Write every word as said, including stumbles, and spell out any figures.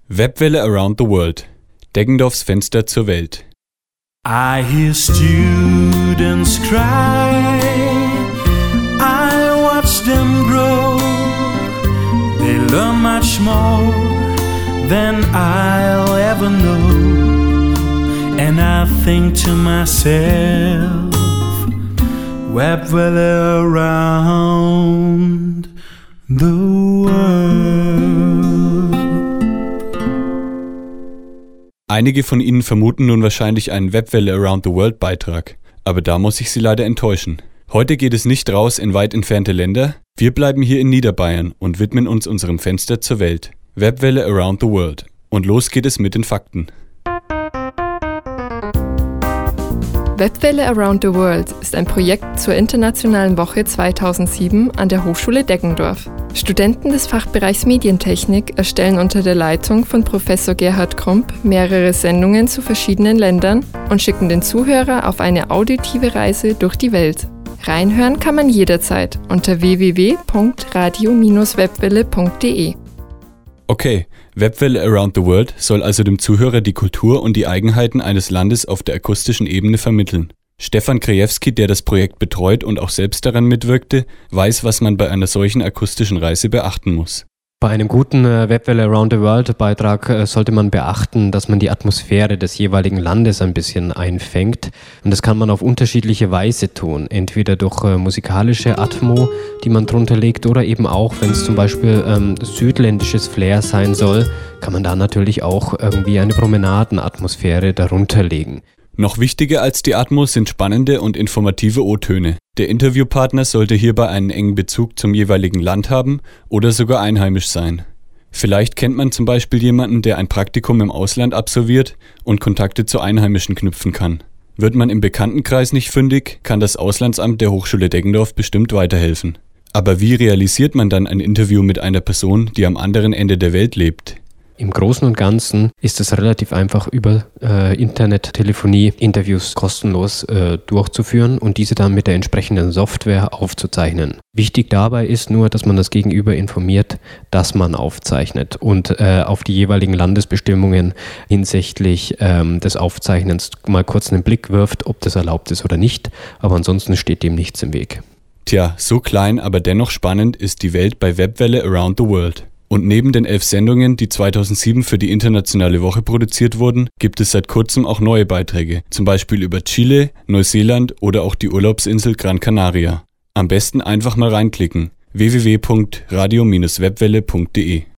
Webwelle Around the World. Deggendorfs Fenster zur Welt. I hear students cry, I watch them grow, they learn much more than I'll ever know, and I think to myself, Webwelle around the world. Einige von Ihnen vermuten nun wahrscheinlich einen Webwelle Around the World Beitrag, aber da muss ich Sie leider enttäuschen. Heute geht es nicht raus in weit entfernte Länder, wir bleiben hier in Niederbayern und widmen uns unserem Fenster zur Welt. Webwelle Around the World. Und los geht es mit den Fakten. Webwelle Around the World ist ein Projekt zur Internationalen Woche zweitausendsieben an der Hochschule Deggendorf. Studenten des Fachbereichs Medientechnik erstellen unter der Leitung von Professor Gerhard Krump mehrere Sendungen zu verschiedenen Ländern und schicken den Zuhörer auf eine auditive Reise durch die Welt. Reinhören kann man jederzeit unter w w w punkt radio Bindestrich webwelle punkt d e. Okay, Webwelle Around the World soll also dem Zuhörer die Kultur und die Eigenheiten eines Landes auf der akustischen Ebene vermitteln. Stefan Krajewski, der das Projekt betreut und auch selbst daran mitwirkte, weiß, was man bei einer solchen akustischen Reise beachten muss. Bei einem guten äh, Webwelle Around the World Beitrag äh, sollte man beachten, dass man die Atmosphäre des jeweiligen Landes ein bisschen einfängt. Und das kann man auf unterschiedliche Weise tun. Entweder durch äh, musikalische Atmo, die man drunter legt, oder eben auch, wenn es zum Beispiel ähm, südländisches Flair sein soll, kann man da natürlich auch irgendwie eine Promenadenatmosphäre darunter legen. Noch wichtiger als die Atmos sind spannende und informative O-Töne. Der Interviewpartner sollte hierbei einen engen Bezug zum jeweiligen Land haben oder sogar einheimisch sein. Vielleicht kennt man zum Beispiel jemanden, der ein Praktikum im Ausland absolviert und Kontakte zu Einheimischen knüpfen kann. Wird man im Bekanntenkreis nicht fündig, kann das Auslandsamt der Hochschule Deggendorf bestimmt weiterhelfen. Aber wie realisiert man dann ein Interview mit einer Person, die am anderen Ende der Welt lebt? Im Großen und Ganzen ist es relativ einfach, über äh, Internettelefonie Interviews kostenlos äh, durchzuführen und diese dann mit der entsprechenden Software aufzuzeichnen. Wichtig dabei ist nur, dass man das Gegenüber informiert, dass man aufzeichnet und äh, auf die jeweiligen Landesbestimmungen hinsichtlich ähm, des Aufzeichnens mal kurz einen Blick wirft, ob das erlaubt ist oder nicht, aber ansonsten steht dem nichts im Weg. Tja, so klein, aber dennoch spannend ist die Welt bei Webwelle Around the World. Und neben den elf Sendungen, die zweitausendsieben für die Internationale Woche produziert wurden, gibt es seit kurzem auch neue Beiträge, zum Beispiel über Chile, Neuseeland oder auch die Urlaubsinsel Gran Canaria. Am besten einfach mal reinklicken: w w w punkt radio Bindestrich webwelle punkt d e.